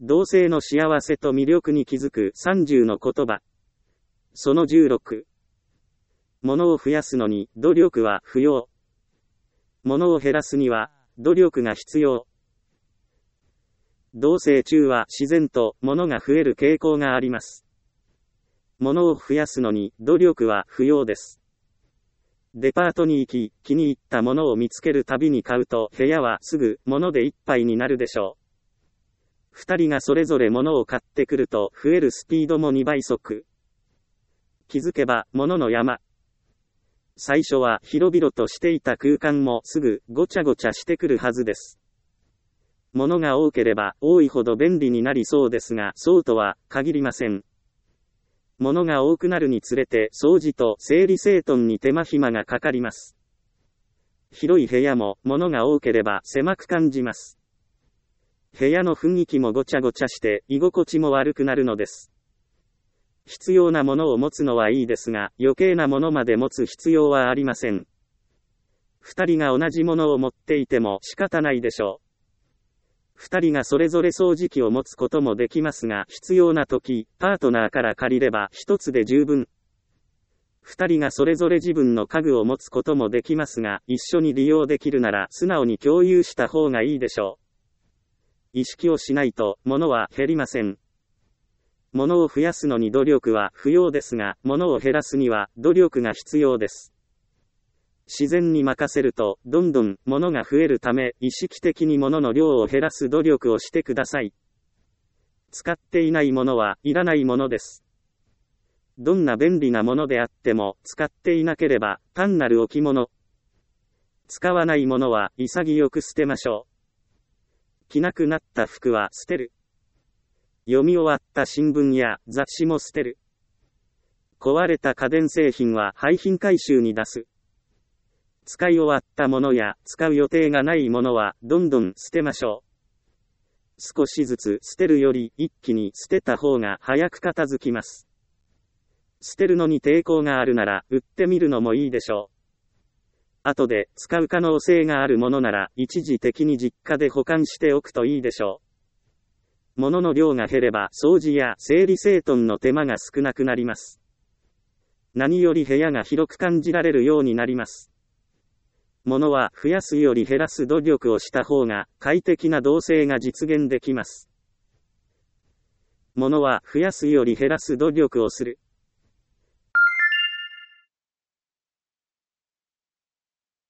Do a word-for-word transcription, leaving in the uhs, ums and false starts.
同性の幸せと魅力に気づくさんじゅうの言葉。そのじゅうろく。物を増やすのに努力は不要。物を減らすには努力が必要。同棲中は自然と物が増える傾向があります。物を増やすのに努力は不要です。デパートに行き、気に入ったものを見つけるたびに買うと部屋はすぐ物でいっぱいになるでしょう。二人がそれぞれ物を買ってくると増えるスピードもにばい速。気づけば物の山。最初は広々としていた空間もすぐごちゃごちゃしてくるはずです。物が多ければ多いほど便利になりそうですが、そうとは限りません。物が多くなるにつれて掃除と整理整頓に手間暇がかかります。広い部屋も物が多ければ狭く感じます。部屋の雰囲気もごちゃごちゃして居心地も悪くなるのです。必要なものを持つのはいいですが、余計なものまで持つ必要はありません。二人が同じものを持っていても仕方ないでしょう。二人がそれぞれ掃除機を持つこともできますが、必要な時、パートナーから借りれば一つで十分。二人がそれぞれ自分の家具を持つこともできますが、一緒に利用できるなら素直に共有した方がいいでしょう。意識をしないと物は減りません。物を増やすのに努力は不要ですが、物を減らすには努力が必要です。自然に任せるとどんどん物が増えるため、意識的に物の量を減らす努力をしてください。使っていないものはいらないものです。どんな便利なものであっても使っていなければ単なる置物。使わないものは潔く捨てましょう。着なくなった服は捨てる。読み終わった新聞や雑誌も捨てる。壊れた家電製品は廃品回収に出す。使い終わったものや使う予定がないものはどんどん捨てましょう。少しずつ捨てるより一気に捨てた方が早く片付きます。捨てるのに抵抗があるなら売ってみるのもいいでしょう。後で使う可能性があるものなら一時的に実家で保管しておくといいでしょう。物の量が減れば掃除や整理整頓の手間が少なくなります。何より部屋が広く感じられるようになります。物は増やすより減らす努力をした方が快適な同棲が実現できます。物は増やすより減らす努力をする。